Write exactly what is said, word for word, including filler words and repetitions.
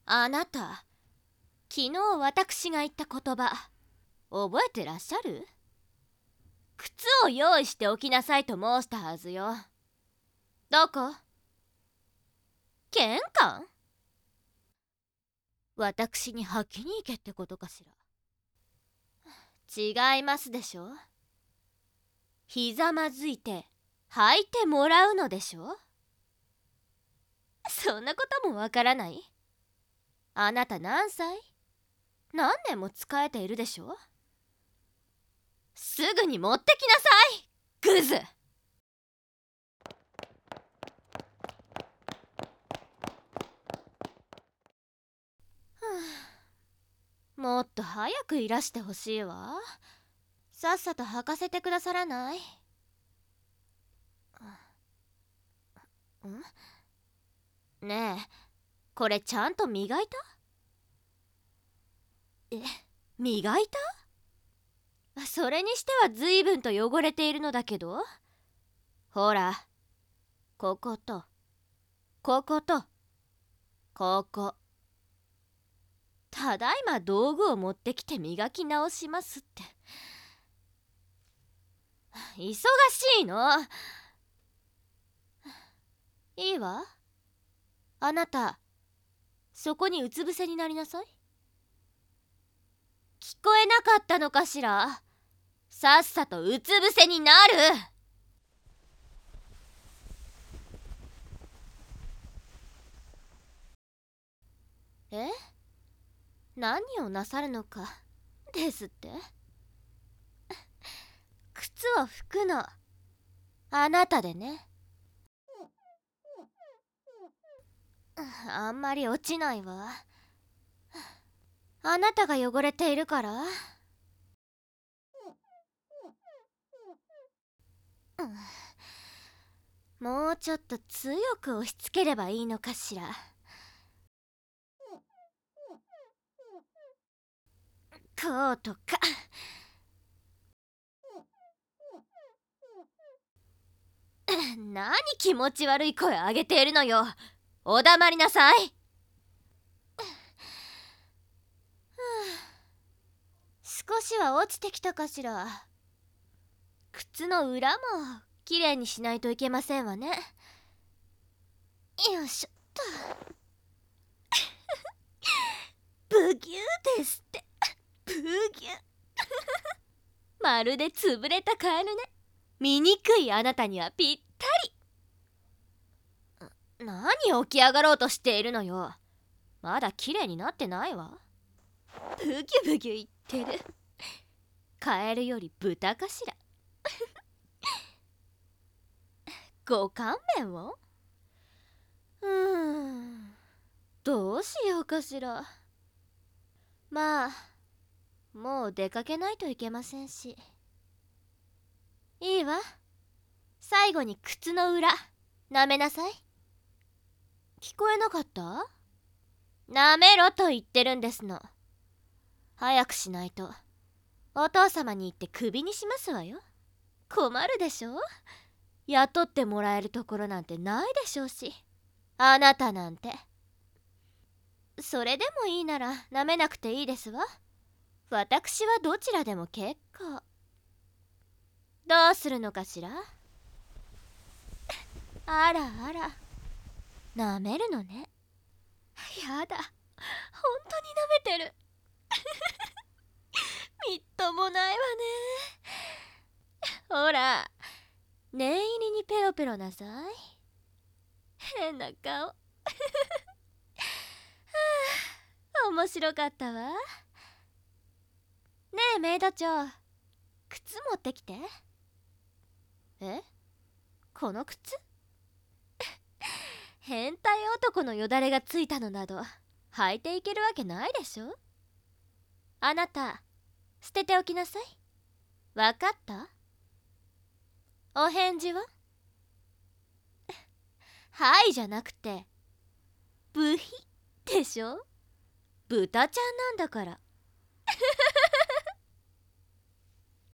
あなた、昨日私が言った言葉、覚えてらっしゃる？靴を用意しておきなさいと申したはずよ。どこ？玄関？私に履きに行けってことかしら。違いますでしょ。ひざまずいて履いてもらうのでしょ。そんなこともわからない？あなた何歳？何年も仕えているでしょ。すぐに持ってきなさい、グズ。もっと早くいらしてほしいわ。さっさと履かせてくださらない？ん？ねえ、これちゃんと磨いた？え、磨いた？それにしては随分と汚れているのだけど。ほら、ここと、ここと、ここ。ただいま道具を持ってきて磨き直しますって。忙しいの。いいわ。あなた、そこにうつ伏せになりなさい。聞こえなかったのかしら。さっさとうつ伏せになる。え？何をなさるのかですって？靴を拭くのあなたでね。あんまり落ちないわ。あなたが汚れているから。もうちょっと強く押し付ければいいのかしら。こうとか。何気持ち悪い声上げているのよ。お黙りなさい。少しは落ちてきたかしら。靴の裏もきれいにしないといけませんわね。よいしょっと。ブギューですって。ブギュー。まるで潰れたカエルね。醜いあなたにはぴったり。何起き上がろうとしているのよ。まだきれいになってないわ。ブギュブギュ言ってる。カエルより豚かしら。ご勘弁を。うーん、どうしようかしら。まあ、もう出かけないといけませんし。いいわ。最後に靴の裏舐めなさい。聞こえなかった？舐めろと言ってるんですの。早くしないとお父様に言ってクビにしますわよ。困るでしょ。雇ってもらえるところなんてないでしょうし、あなたなんて。それでもいいなら舐めなくていいですわ。私はどちらでも結構。どうするのかしら。あらあら、舐めるのね。やだ、本当に舐めてる。みっともないわね。ほら、念入りにペロペロなさい。変な顔。はあ、面白かったわ。ねえメイド長、靴持ってきて。え？この靴？変態男のよだれがついたのなど履いていけるわけないでしょ。あなた、捨てておきなさい。わかった？お返事は？はいじゃなくてブヒでしょ。豚ちゃんなんだから。